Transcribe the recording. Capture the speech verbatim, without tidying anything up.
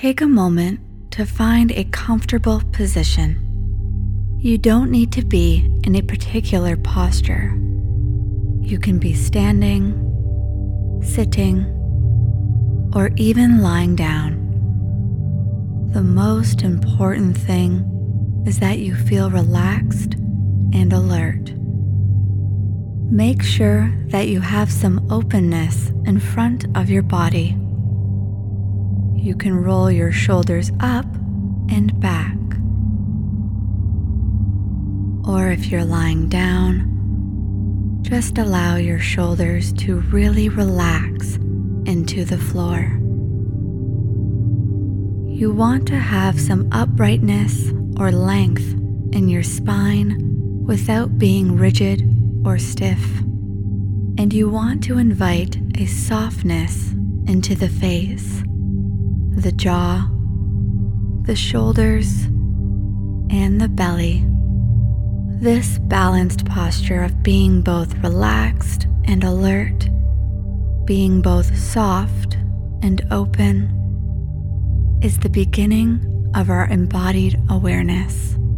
Take a moment to find a comfortable position. You don't need to be in a particular posture. You can be standing, sitting, or even lying down. The most important thing is that you feel relaxed and alert. Make sure that you have some openness in front of your body. You can roll your shoulders up and back. Or if you're lying down, just allow your shoulders to really relax into the floor. You want to have some uprightness or length in your spine without being rigid or stiff. And you want to invite a softness into the face, the jaw, the shoulders, and the belly. This balanced posture of being both relaxed and alert, being both soft and open, is the beginning of our embodied awareness.